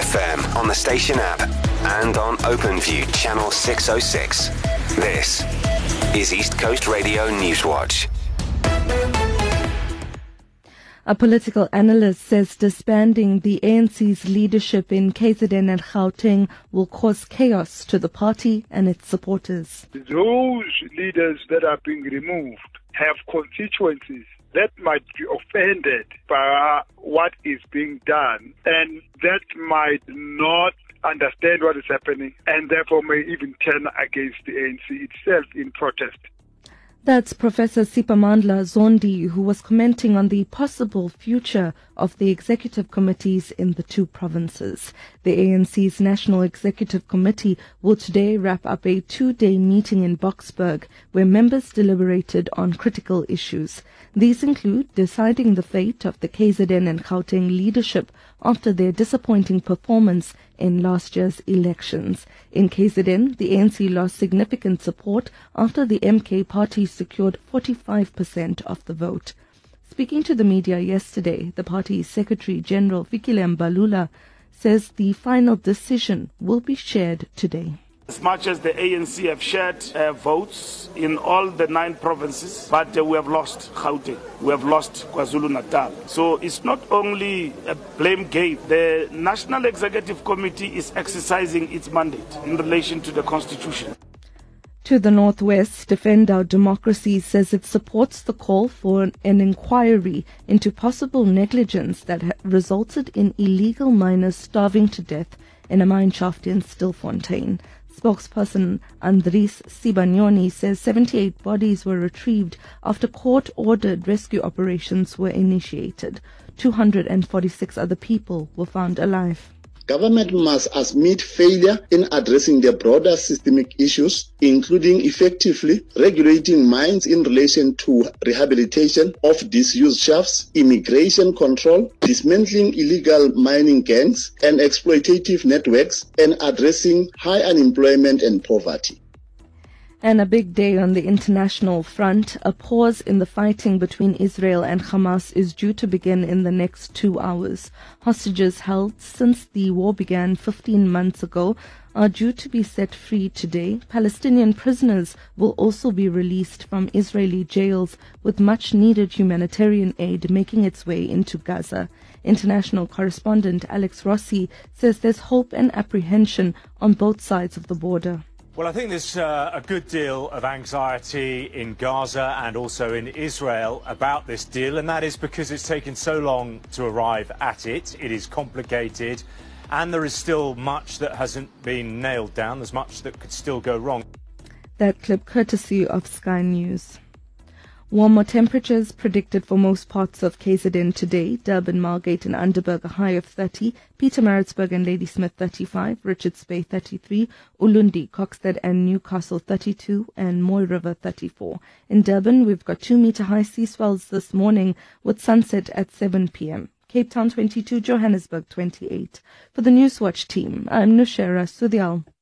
FM on the station app and on OpenView channel 606. This is East Coast Radio Newswatch. A political analyst says disbanding the ANC's leadership in KZN and Gauteng will cause chaos to the party and its supporters. Those leaders that are being removed have constituencies that might be offended by what is being done, and that might not understand what is happening, and therefore may even turn against the ANC itself in protest. That's Professor Sipamandla Zondi, who was commenting on the possible future of the executive committees in the two provinces. The ANC's National Executive Committee will today wrap up a 2-day meeting in Boksburg, where members deliberated on critical issues. These include deciding the fate of the KZN and Gauteng leadership after their disappointing performance in last year's elections. In KZN, the ANC lost significant support after the MK party secured 45% of the vote. Speaking to the media yesterday, the party's Secretary General Fikile Mbalula says the final decision will be shared today. As much as the ANC have shared votes in all the 9 provinces, but we have lost Gauteng, we have lost KwaZulu-Natal. So it's not only a blame game. The National Executive Committee is exercising its mandate in relation to the Constitution. To the northwest, Defend Our Democracy says it supports the call for an inquiry into possible negligence that resulted in illegal miners starving to death in a mine shaft in Stilfontein. Spokesperson Andries Sibanyoni says 78 bodies were retrieved after court-ordered rescue operations were initiated. 246 other people were found alive. Government must admit failure in addressing the broader systemic issues, including effectively regulating mines in relation to rehabilitation of disused shafts, immigration control, dismantling illegal mining gangs and exploitative networks, and addressing high unemployment and poverty. And a big day on the international front. A pause in the fighting between Israel and Hamas is due to begin in the next 2 hours. Hostages held since the war began 15 months ago are due to be set free today. Palestinian prisoners will also be released from Israeli jails, with much needed humanitarian aid making its way into Gaza. International correspondent Alex Rossi says there's hope and apprehension on both sides of the border. Well, I think there's a good deal of anxiety in Gaza and also in Israel about this deal, and that is because it's taken so long to arrive at it. It is complicated, and there is still much that hasn't been nailed down. There's much that could still go wrong. That clip courtesy of Sky News. Warmer temperatures predicted for most parts of KZN today. Durban, Margate and Underberg a high of 30. Pietermaritzburg and Ladysmith 35. Richards Bay 33. Ulundi, Kokstad and Newcastle 32. And Moy River 34. In Durban, we've got 2-meter high sea swells this morning with sunset at 7 p.m. Cape Town 22, Johannesburg 28. For the Newswatch team, I'm Nushera Sudial.